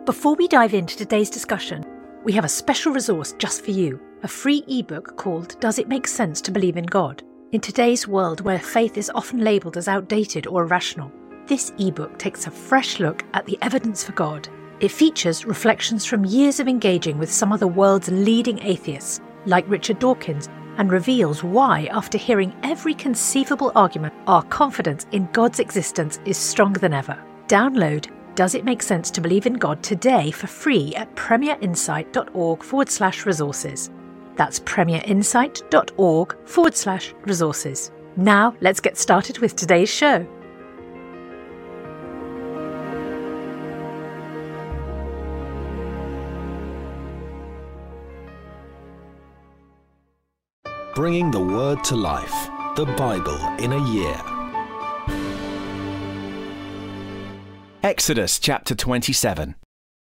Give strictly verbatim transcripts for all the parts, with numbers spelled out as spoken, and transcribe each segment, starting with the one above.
Before we dive into today's discussion, we have a special resource just for you, a free ebook called Does It Make Sense to Believe in God? In today's world where faith is often labelled as outdated or irrational, this ebook takes a fresh look at the evidence for God. It features reflections from years of engaging with some of the world's leading atheists, like Richard Dawkins, and reveals why, after hearing every conceivable argument, our confidence in God's existence is stronger than ever. Download Does It Make Sense to Believe in God today for free at premierinsight.org forward slash resources. That's premierinsight.org forward slash resources. Now let's get started with today's show. Bringing the Word to life, the Bible in a year. Exodus chapter twenty-seven.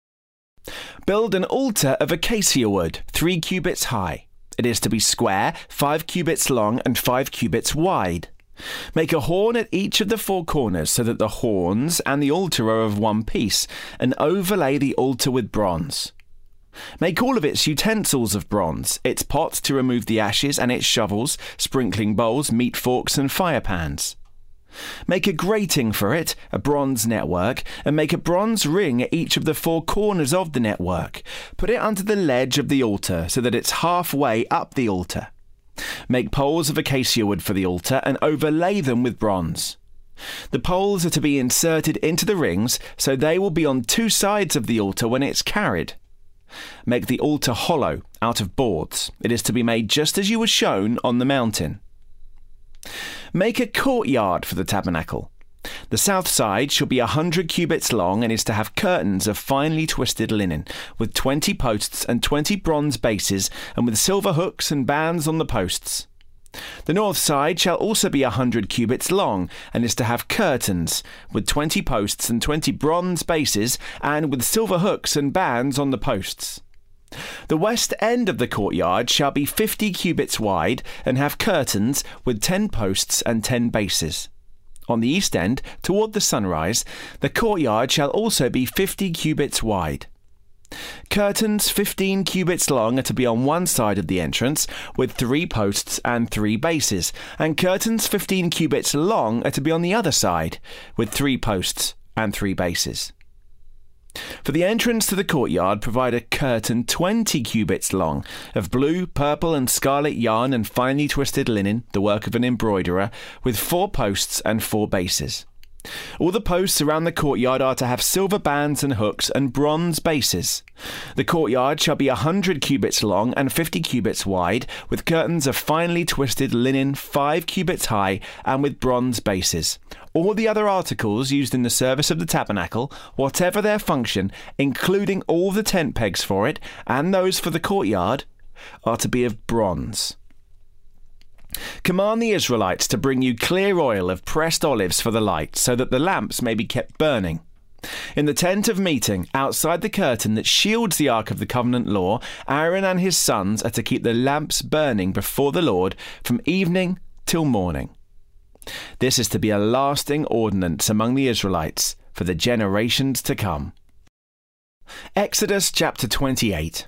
Build an altar of acacia wood, three cubits high. It is to be square, five cubits long and five cubits wide. Make a horn at each of the four corners so that the horns and the altar are of one piece, and overlay the altar with bronze. Make all of its utensils of bronze, its pot to remove the ashes and its shovels, sprinkling bowls, meat forks and fire pans. Make a grating for it, a bronze network, and make a bronze ring at each of the four corners of the network. Put it under the ledge of the altar so that it's halfway up the altar. Make poles of acacia wood for the altar and overlay them with bronze. The poles are to be inserted into the rings so they will be on two sides of the altar when it's carried. Make the altar hollow out of boards. It is to be made just as you were shown on the mountain. Make a courtyard for the tabernacle. The south side shall be a hundred cubits long and is to have curtains of finely twisted linen, with twenty posts and twenty bronze bases, and with silver hooks and bands on the posts. The north side shall also be a hundred cubits long, and is to have curtains, with twenty posts and twenty bronze bases, and with silver hooks and bands on the posts. The west end of the courtyard shall be fifty cubits wide, and have curtains with ten posts and ten bases. On the east end, toward the sunrise, the courtyard shall also be fifty cubits wide. Curtains fifteen cubits long are to be on one side of the entrance, with three posts and three bases, and curtains fifteen cubits long are to be on the other side, with three posts and three bases. For the entrance to the courtyard, provide a curtain twenty cubits long, of blue, purple and scarlet yarn and finely twisted linen, the work of an embroiderer, with four posts and four bases. All the posts around the courtyard are to have silver bands and hooks and bronze bases. The courtyard shall be a hundred cubits long and fifty cubits wide, with curtains of finely twisted linen five cubits high and with bronze bases. All the other articles used in the service of the tabernacle, whatever their function, including all the tent pegs for it and those for the courtyard, are to be of bronze. Command the Israelites to bring you clear oil of pressed olives for the light, so that the lamps may be kept burning. In the tent of meeting, outside the curtain that shields the ark of the covenant law, Aaron and his sons are to keep the lamps burning before the Lord from evening till morning. This is to be a lasting ordinance among the Israelites for the generations to come. Exodus chapter twenty-eight.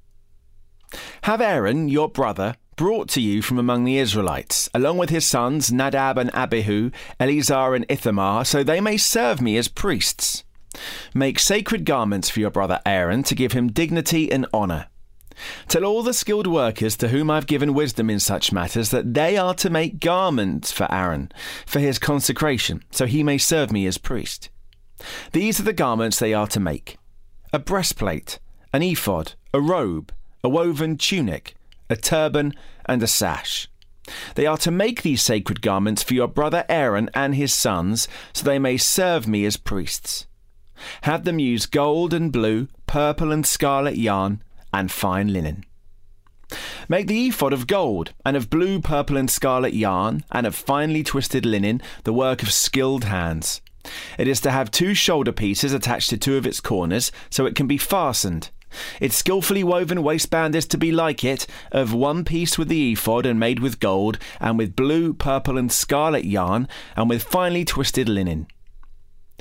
Have Aaron, your brother, brought to you from among the Israelites, along with his sons Nadab and Abihu, Eleazar and Ithamar, so they may serve me as priests. Make sacred garments for your brother Aaron to give him dignity and honour. Tell all the skilled workers to whom I have given wisdom in such matters that they are to make garments for Aaron, for his consecration, so he may serve me as priest. These are the garments they are to make: a breastplate, an ephod, a robe, a woven tunic, a turban, and a sash. They are to make these sacred garments for your brother Aaron and his sons, so they may serve me as priests. Have them use gold and blue, purple and scarlet yarn, and fine linen. Make the ephod of gold, and of blue, purple and scarlet yarn, and of finely twisted linen, the work of skilled hands. It is to have two shoulder pieces attached to two of its corners, so it can be fastened. Its skillfully woven waistband is to be like it, of one piece with the ephod and made with gold, and with blue, purple and scarlet yarn, and with finely twisted linen.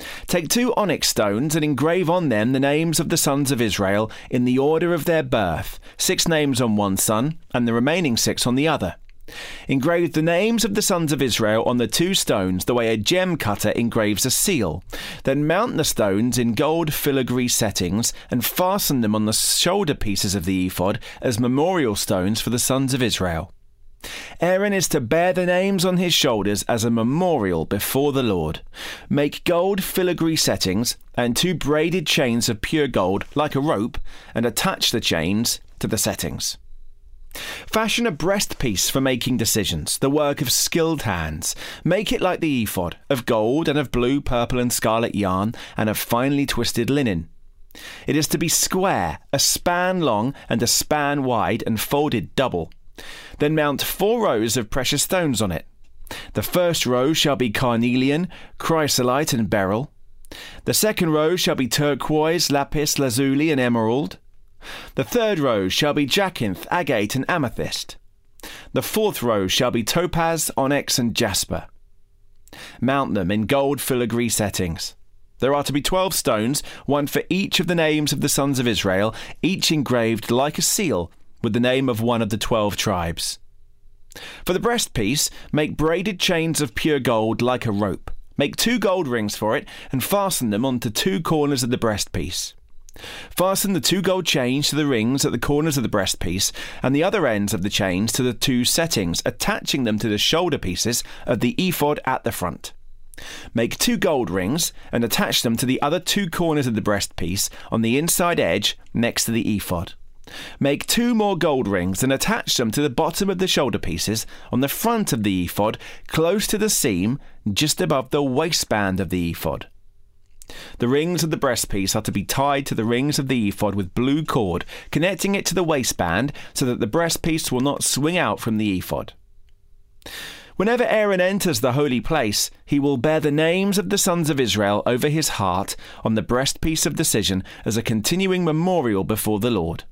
Take two onyx stones and engrave on them the names of the sons of Israel in the order of their birth, six names on one son, and the remaining six on the other. Engrave the names of the sons of Israel on the two stones the way a gem cutter engraves a seal. Then mount the stones in gold filigree settings and fasten them on the shoulder pieces of the ephod as memorial stones for the sons of Israel. Aaron is to bear the names on his shoulders as a memorial before the Lord. Make gold filigree settings and two braided chains of pure gold like a rope, and attach the chains to the settings. Fashion a breastpiece for making decisions, the work of skilled hands. Make it like the ephod, of gold and of blue, purple and scarlet yarn, and of finely twisted linen. It is to be square, a span long and a span wide, and folded double. Then mount four rows of precious stones on it. The first row shall be carnelian, chrysolite and beryl. The second row shall be turquoise, lapis lazuli and emerald. The third row shall be jacinth, agate and amethyst. The fourth row shall be topaz, onyx and jasper. Mount them in gold filigree settings. There are to be twelve stones, one for each of the names of the sons of Israel, each engraved like a seal, with the name of one of the twelve tribes. For the breastpiece, make braided chains of pure gold like a rope. Make two gold rings for it, and fasten them onto two corners of the breastpiece. Fasten the two gold chains to the rings at the corners of the breastpiece, and the other ends of the chains to the two settings, attaching them to the shoulder pieces of the ephod at the front. Make two gold rings, and attach them to the other two corners of the breastpiece on the inside edge next to the ephod. Make two more gold rings and attach them to the bottom of the shoulder pieces on the front of the ephod, close to the seam, just above the waistband of the ephod. The rings of the breastpiece are to be tied to the rings of the ephod with blue cord, connecting it to the waistband so that the breastpiece will not swing out from the ephod. Whenever Aaron enters the holy place, he will bear the names of the sons of Israel over his heart on the breastpiece of decision as a continuing memorial before the Lord.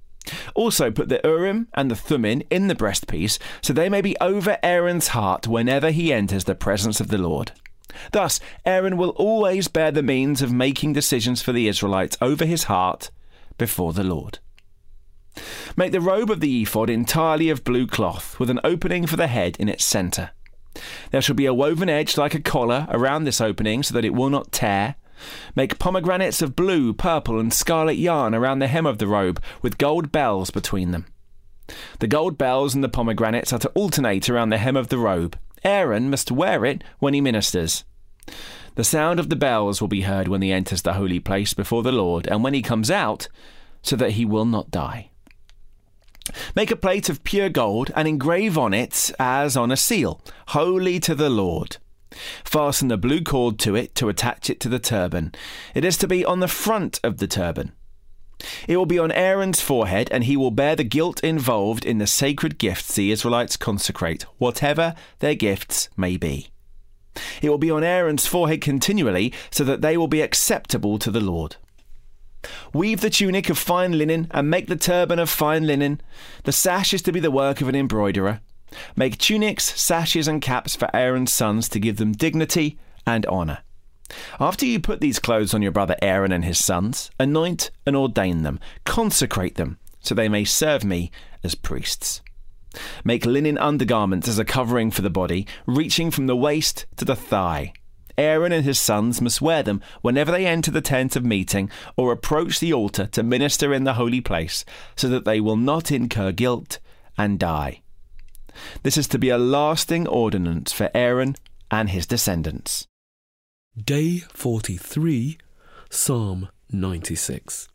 Also put the Urim and the Thummim in the breastpiece, so they may be over Aaron's heart whenever he enters the presence of the Lord. Thus, Aaron will always bear the means of making decisions for the Israelites over his heart before the Lord. Make the robe of the ephod entirely of blue cloth, with an opening for the head in its centre. There shall be a woven edge like a collar around this opening so that it will not tear. Make pomegranates of blue, purple and scarlet yarn around the hem of the robe, with gold bells between them. The gold bells and the pomegranates are to alternate around the hem of the robe. Aaron must wear it when he ministers. The sound of the bells will be heard when he enters the holy place before the Lord, and when he comes out, so that he will not die. Make a plate of pure gold and engrave on it, as on a seal, holy to the Lord. Fasten the blue cord to it to attach it to the turban. It is to be on the front of the turban. It will be on Aaron's forehead, and he will bear the guilt involved in the sacred gifts the Israelites consecrate, whatever their gifts may be. It will be on Aaron's forehead continually, so that they will be acceptable to the Lord. Weave the tunic of fine linen, and make the turban of fine linen. The sash is to be the work of an embroiderer. Make tunics, sashes and caps for Aaron's sons to give them dignity and honour. After you put these clothes on your brother Aaron and his sons, anoint and ordain them, consecrate them, so they may serve me as priests. Make linen undergarments as a covering for the body, reaching from the waist to the thigh. Aaron and his sons must wear them whenever they enter the tent of meeting or approach the altar to minister in the holy place, so that they will not incur guilt and die. This is to be a lasting ordinance for Aaron and his descendants. Day forty-three, Psalm ninety-six.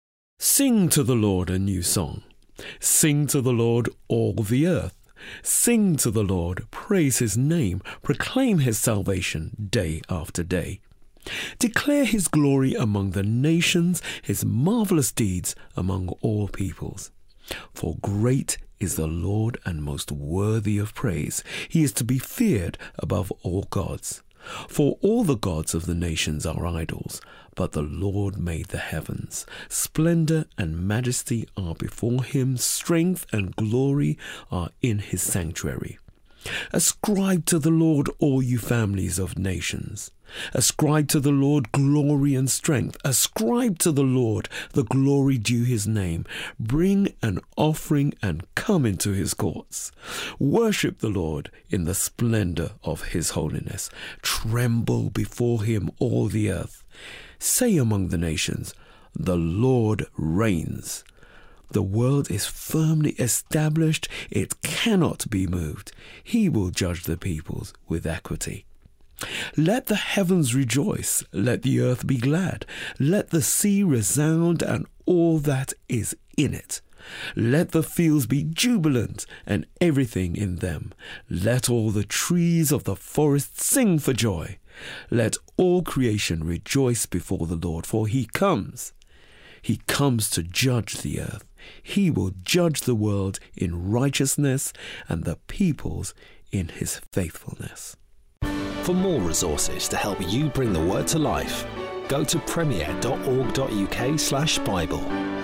Sing to the Lord a new song. Sing to the Lord, all the earth. Sing to the Lord, praise his name, proclaim his salvation day after day. Declare his glory among the nations, his marvellous deeds among all peoples. For great is the Lord and most worthy of praise. He is to be feared above all gods. For all the gods of the nations are idols, but the Lord made the heavens. Splendor and majesty are before him, strength and glory are in his sanctuary. Ascribe to the Lord, all you families of nations. Ascribe to the Lord glory and strength. Ascribe to the Lord the glory due his name. Bring an offering and come into his courts. Worship the Lord in the splendor of his holiness. Tremble before him, all the earth. Say among the nations, the Lord reigns. The world is firmly established. It cannot be moved. He will judge the peoples with equity. Let the heavens rejoice. Let the earth be glad. Let the sea resound and all that is in it. Let the fields be jubilant and everything in them. Let all the trees of the forest sing for joy. Let all creation rejoice before the Lord, for he comes. He comes to judge the earth. He will judge the world in righteousness and the peoples in his faithfulness. For more resources to help you bring the word to life, go to premier dot org dot uk slash Bible.